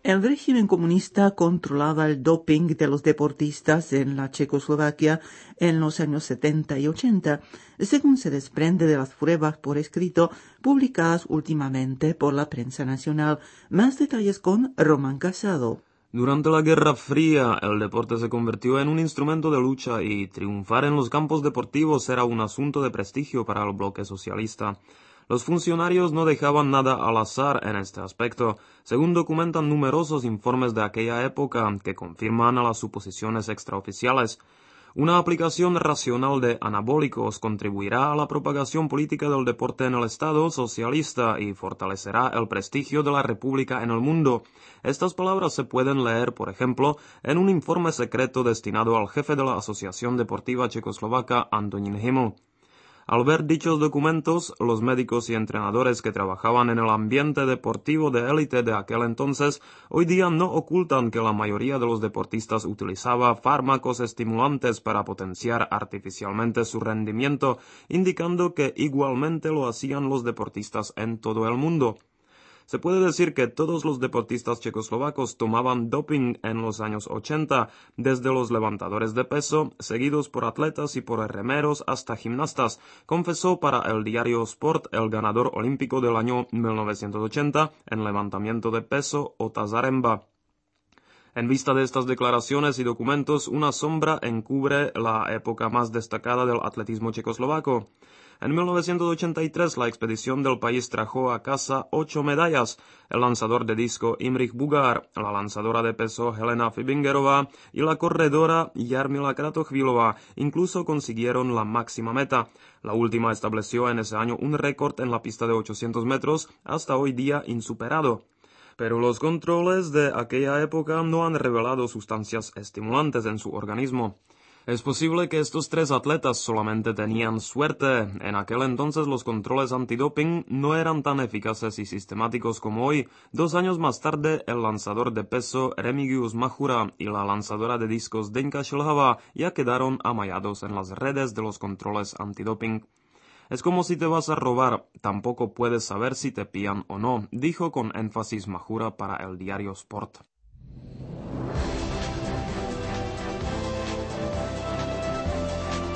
El régimen comunista controlaba el doping de los deportistas en la Checoslovaquia en los años 70 y 80, según se desprende de las pruebas por escrito publicadas últimamente por la prensa nacional. Más detalles con Román Casado. Durante la Guerra Fría, el deporte se convirtió en un instrumento de lucha y triunfar en los campos deportivos era un asunto de prestigio para el bloque socialista. Los funcionarios no dejaban nada al azar en este aspecto, según documentan numerosos informes de aquella época que confirman a las suposiciones extraoficiales. Una aplicación racional de anabólicos contribuirá a la propagación política del deporte en el Estado socialista y fortalecerá el prestigio de la República en el mundo. Estas palabras se pueden leer, por ejemplo, en un informe secreto destinado al jefe de la Asociación Deportiva Checoslovaca, Antonín Himmel. Al ver dichos documentos, los médicos y entrenadores que trabajaban en el ambiente deportivo de élite de aquel entonces, hoy día no ocultan que la mayoría de los deportistas utilizaba fármacos estimulantes para potenciar artificialmente su rendimiento, indicando que igualmente lo hacían los deportistas en todo el mundo. Se puede decir que todos los deportistas checoslovacos tomaban doping en los años 80, desde los levantadores de peso, seguidos por atletas y por remeros hasta gimnastas, confesó para el diario Sport el ganador olímpico del año 1980 en levantamiento de peso, Ota Zaremba. En vista de estas declaraciones y documentos, una sombra encubre la época más destacada del atletismo checoslovaco. En 1983 la expedición del país trajo a casa 8 medallas, el lanzador de disco Imrich Bugar, la lanzadora de peso Helena Fibingerova y la corredora Jarmila Kratochvílová incluso consiguieron la máxima meta. La última estableció en ese año un récord en la pista de 800 metros, hasta hoy día insuperado. Pero los controles de aquella época no han revelado sustancias estimulantes en su organismo. Es posible que estos 3 atletas solamente tenían suerte. En aquel entonces los controles antidoping no eran tan eficaces y sistemáticos como hoy. 2 años más tarde, el lanzador de peso Remigius Mahura y la lanzadora de discos Denka Šilhavá ya quedaron amallados en las redes de los controles antidoping. Es como si te vas a robar, tampoco puedes saber si te pillan o no, dijo con énfasis Mahura para el diario Sport.